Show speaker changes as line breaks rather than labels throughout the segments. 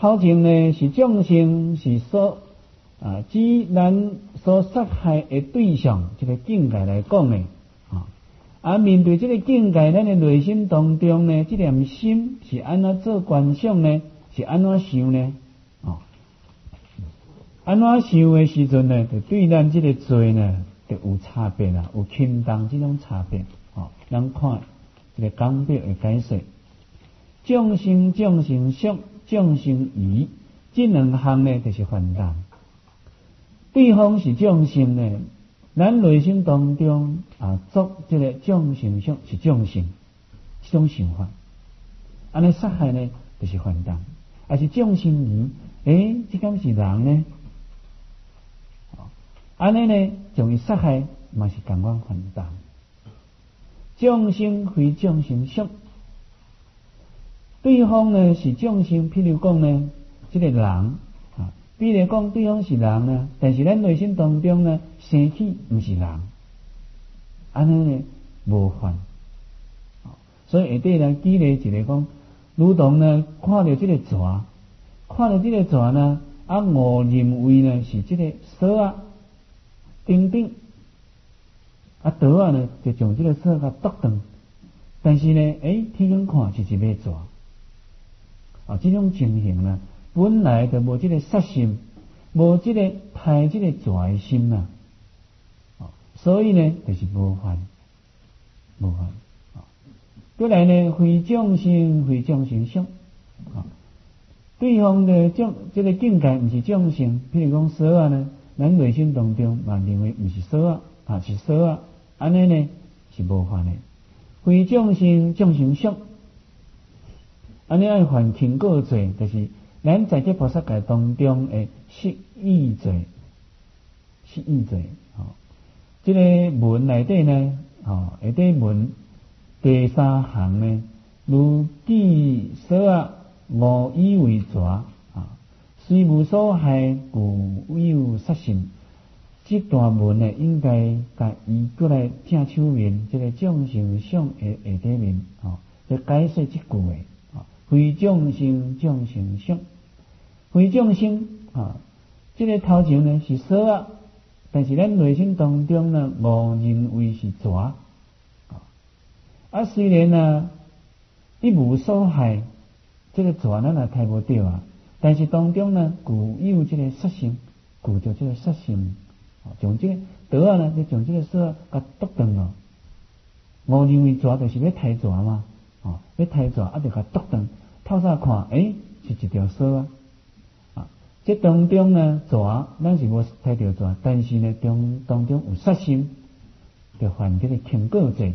头前呢是众生是指咱所杀害的对象，这个境界来讲呢，面对这个境界，咱的内心当中呢，这念心是安怎做观想呢？是安怎想呢？安怎想的时阵呢，就对咱这个罪呢，就有差别啦，有轻重这种差别。咱看这个讲表的解释，众生相，众生疑，这两项呢，就是犯难。对方是众生呢，咱内心当中作这个众生相是众生这种想法，安尼杀害呢，就是犯难。还是众生疑，这敢是人呢？安尼呢，将伊杀害嘛是同款犯难。众生非众生相，对方呢是众生，譬如讲呢，这个人比如讲对方是人呢，但是咱内心当中呢，生起不是人，安尼呢无犯。所以下底呢举例一个讲，如同呢看到这个蛇呢，我认为呢是这个蛇顶顶刀呢就将这个蛇剁断，但是呢天眼看是一尾蛇。这种情形呢，本来就无这个杀心，无这个害这个蛇的心呐，所以呢就是无犯。过来呢，非众生相，对方的这个境界不是众生，譬如讲蛇呢，咱内心当中嘛认为不是蛇是蛇安尼呢是无犯的。非众生相，安尼爱犯轻过罪，就是咱在这菩萨界当中的失意罪。这个文内底呢，下底文第三行呢，如记蛇无以为蛇，虽无所害，故有杀心。这段文呢，应该甲移过来正手面，这个众生相的下底面，来解释这句话。非众生相，非众生这个头前呢是蛇但是咱内心当中呢，误认为是蛇。虽然呢，一无所害，这个蛇咱也睇无到但是当中呢，故有这个杀心，故着这个杀心，将这个刀呢，就将这个蛇甲剁断了。误认为蛇就是要杀蛇嘛，要杀蛇就甲剁断。透早看，是一条蛇这当中呢，蛇咱是无杀到蛇，但是呢，当中有杀心，就犯这个轻过罪。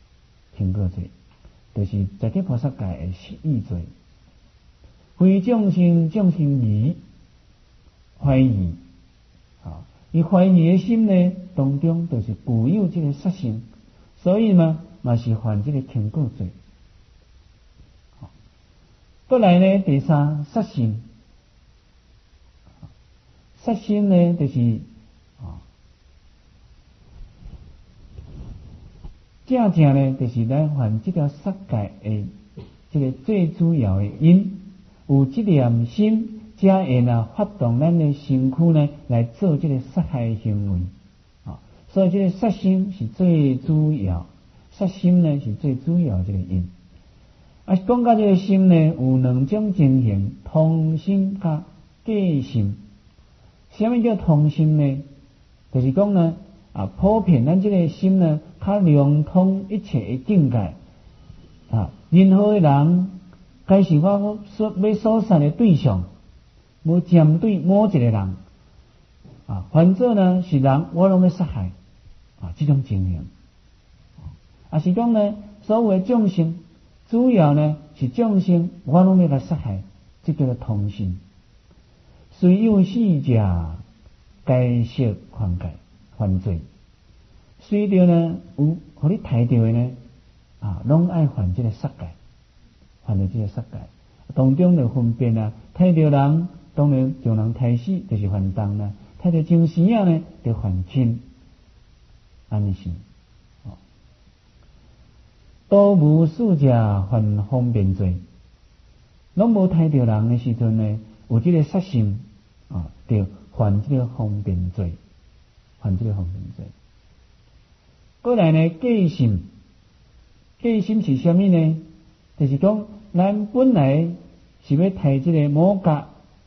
就是在这菩萨界的失意罪。非众生疑，怀疑，伊怀疑的心呢，当中就是固有这个杀心，所以呢，嘛是犯这个轻过罪。过来呢，第三杀心，呢就是正呢，就是咱犯这条杀戒的这个最主要的因，有这念心，才会发动咱的身躯呢来做这个杀害行为。所以这个杀心是最主要，杀心呢是最主要这个因。讲到这个心呢，有两种情形：同心甲假心。什么叫同心呢？就是讲呢，普遍咱这个心呢，较融通一切的境界。任何的人，该是我要所杀的对象，无针对某一个人。反正呢是人，我拢要杀害。这种情形。是讲呢，所有的众生，主要呢是众生，我拢要来杀害，这叫做同心。虽有死者，该涉犯罪。虽着呢有互你抬到的呢，拢爱犯这个杀戒，犯了这个杀戒。当中就分辨抬到人，当然将人抬死就是犯重啦；抬到精神呢，就犯轻。安尼是。多无死者犯方便罪。 拢无杀着人的时阵呢，有这个杀心就犯这个方便罪，犯这个方便罪。过来呢，戒心，戒心是什么呢？就是讲，咱本来是要杀这个魔甲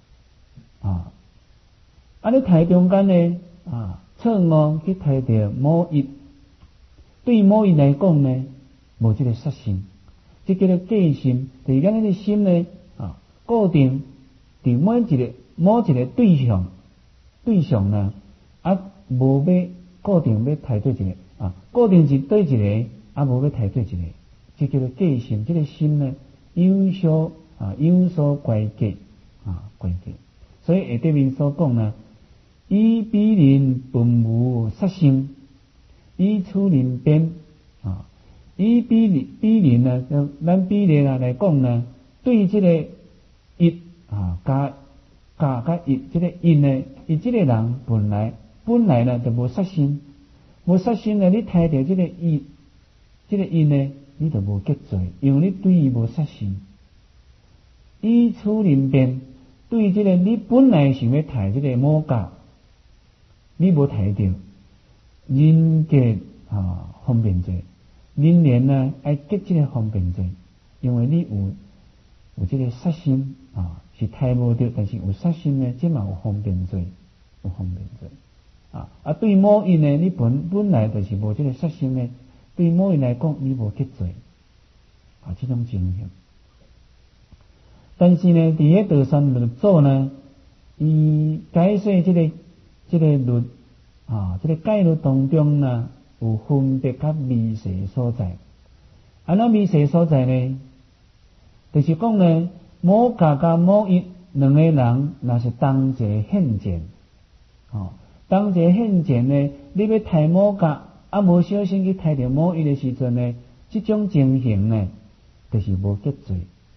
你杀中间呢错误去杀着魔疫，对魔疫来讲呢，无这个杀心，这叫做戒心，就是咱的心呢固定伫某一个对象呢无要固定要杀做一个固定是对一个无要杀做一个，这叫做戒心。这个心呢有所关结关结，所以下底面所讲呢，以彼人本无杀心，以处人边以彼人呢，咱比例来讲呢，对这个一加一，这个一呢，伊这个人本来呢就无杀心，无杀心呢，你杀着这个一呢，你就无结罪，因为你对伊无杀心。以处人边，对这个你本来想要杀这个魔甲，你无杀着，人格方便罪，人连呢爱结这个方便罪，因为你有这个杀心是杀无着，但是有杀心呢，这嘛有方便罪，有方便罪对魔疫呢，你本来就是无这个杀心呢，对魔疫来讲，你无结罪这种情形。但是呢，伫个道山律祖呢，伊解释这个律这个戒律当中呢，有分别较微细所在。怎微细所在呢？就是讲呢，魔甲甲魔疫两个人，若是同一个现前，同一个现前呢，你要杀魔甲，无小心去杀着魔疫的时阵呢，这种情形呢，就是无结罪。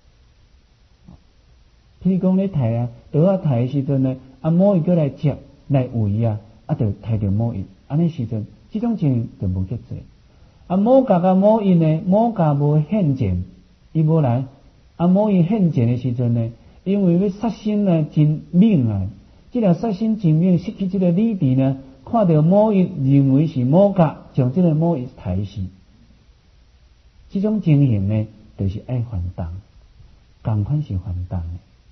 譬如讲你杀倒杀的时阵呢，魔疫过来接来围就杀着魔疫，安尼时阵，这种情形就无结罪。魔甲甲魔疫呢，魔甲无现前，伊无来。魔疫现前的时阵呢，因为要杀心呢真猛这条杀心真猛，失去这个理智呢，看到魔疫认为是魔甲，将这个魔疫杀死。这种情形呢，就是爱还当，同款是还当的。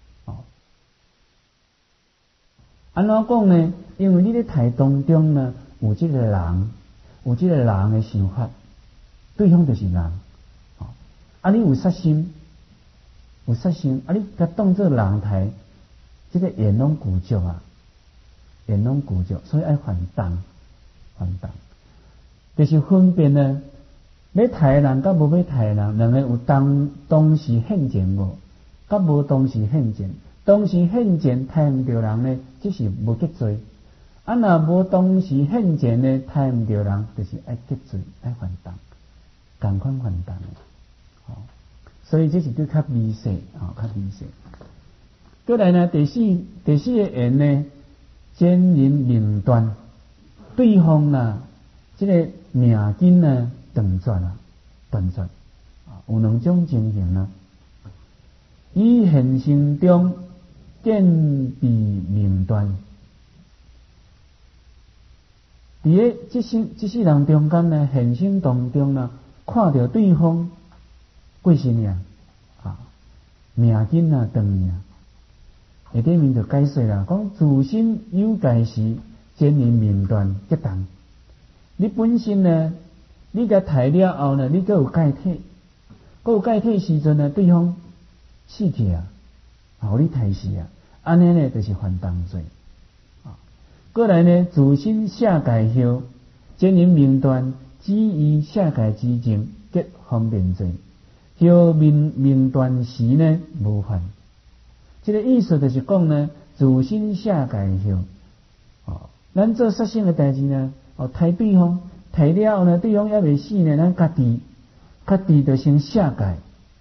安怎讲呢？因为你咧杀当中呢，有这个人的想法，对方就是人。你有杀心，你甲当作人杀，这个言拢固着言拢固着，所以爱还当，就是分辨呢，要杀的人甲无要杀的人，两个有当时现前无，甲无当时现前。当时现前杀唔着人呢，这是无结罪；若无当时现前呢，杀唔着人，就是爱结罪，爱还当，同款还当所以这是叫较微细较微细。过来呢，第四个言呢，奸人命断，对方这个命根呢断绝有两种情形以现实中见彼命断，伫个这世人中间呢，现实当中看到对方过身命根断命，下底面就解释啦，讲自身有界时，奸人命断结当。你本身呢，你甲杀了后呢，你阁有解体时阵呢，对方死去互你杀死安尼呢，就是犯当罪过来呢，自身下界后，奸人命断，基于下界之前结方便罪。后命断时呢，无犯。这个意思就是讲呢，自身下界后，咱做杀生的代志呢，杀对方，杀了后呢，对方还未死呢，咱家己就先下界，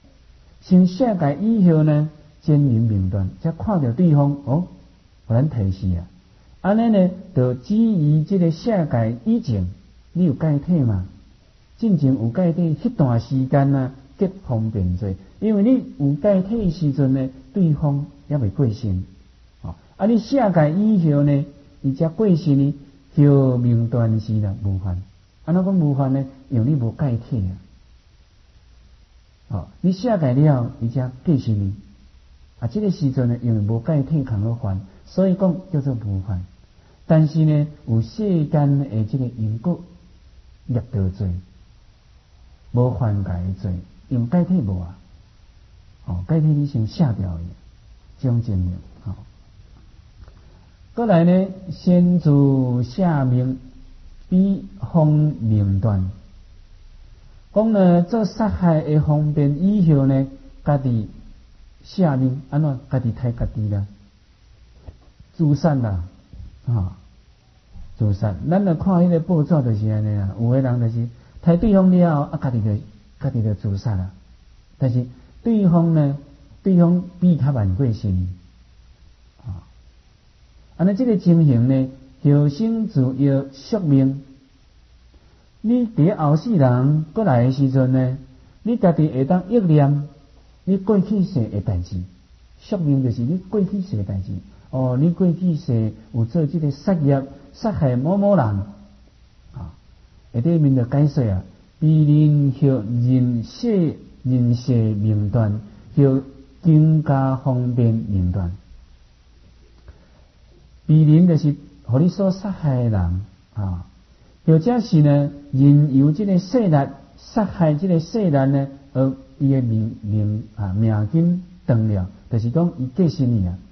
以后呢，奸人命断，才看到对方互咱杀死安尼呢，就基于这个下界以前，你有解体嘛？进前有解体，迄段时间结方便罪， 因为你有解体的时阵呢，对方也未过身，你下界以后呢，伊才过身呢，后命断时啦无犯。安怎讲无犯呢？因为你无解体你下界了，伊才过身呢。这个时阵呢，因为无解体空了犯，所以讲叫做无犯。但是呢，有世间的这个因果业道罪，无犯戒的罪，因为解体无解体你先下掉的，这种经验过来呢，先自下命，比方命断。讲呢，做杀害的方便以后呢，家己下命安怎？家己杀家己啦，自杀啦，自杀。咱来看迄个报纸就是安尼啦，有个人就是杀对方了后，家己就自杀啦。但是对方比较晚过身。安尼这个情形呢，后生自要宿命。你伫后世人过来的时阵呢，你家己会当忆念你过去世的代志。宿命就是你过去世的代志。你过去世有做这个杀业，杀害某某人，下底面就解说啊，必人后人世命断，后更加方便命断。必人就是互你所杀害的人或者是呢，人由这个世力杀害这个世力呢，而伊的命根断了，就是讲伊过身去啊。